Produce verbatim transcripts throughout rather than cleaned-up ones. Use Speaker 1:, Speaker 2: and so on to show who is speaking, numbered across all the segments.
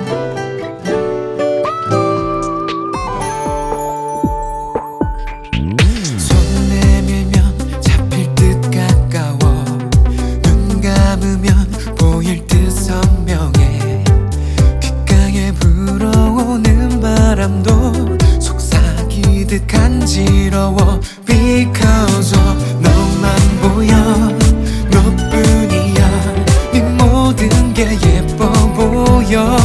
Speaker 1: 손 내밀면 잡힐 듯 가까워 눈 감으면 보일 듯 선명해 귓가에 불어오는 바람도 속삭이듯 간지러워 Because of 너만 보여 너뿐이야 네 모든 게 예뻐 보여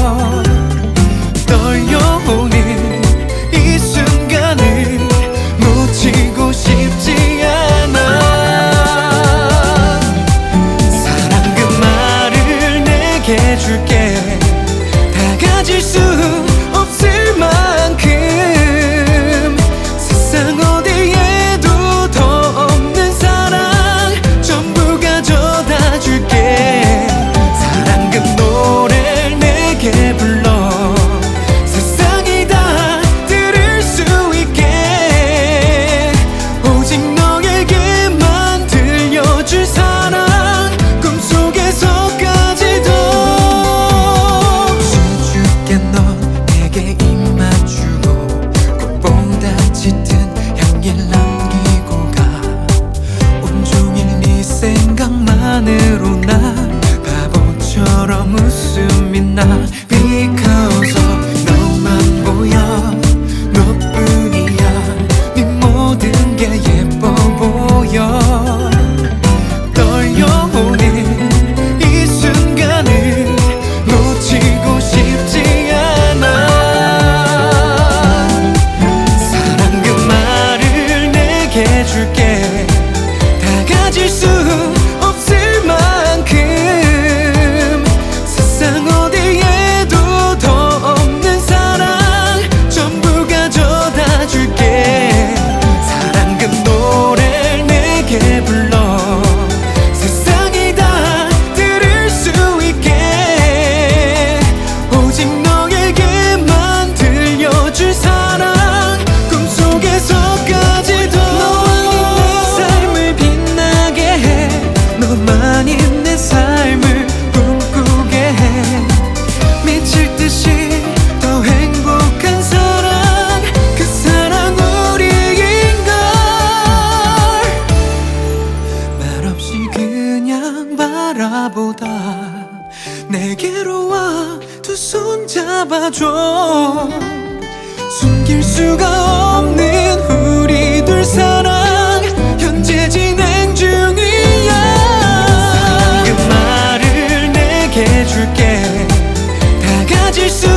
Speaker 1: 떨려오는 이 순간을 놓치고 싶지 않아 사랑 그 말을 내게 줄게 다 가질 수 없을 만큼 세상 어디에도 더 없는 사랑 전부 가져다 줄게 사랑 그 노래를 내게 불러 세상이 다 들을 수 있게 오직 너에게만 들려줄 사랑 꿈속에서까지도 숨죽게 넌 내게 입 맞추고 꽃보다 짙은 향기를 남기고 가 온종일 네 생각만으로 난 바보처럼 웃음이 나 Because of 너만 보여 너뿐이야 네 모든 게 예뻐 보여 떨려오는 이 순간을 놓치고 싶지 않아 사랑 그 말을 내게 줄게 다 가질 수 없을 만큼 세상 어디에도 더 없는 사랑 전부 가져다 줄게 사랑 그 노래를 내게 불러 세상이 다 들을 수 있게 오직 너에게만 들려줄 사랑 꿈속에서까지도 너만이 내 삶을 빛나게 해 너만이 내 삶을 꿈꾸게 해 미칠 듯이 더 행복한 사랑 그 사랑 우리인걸 말없이 그냥 바라보다 내게로 와 두 손 잡아줘 숨길 수가 없는 우리 둘 사랑 현재 진행 중이야 그 말을 내게 줄게 다 가질 수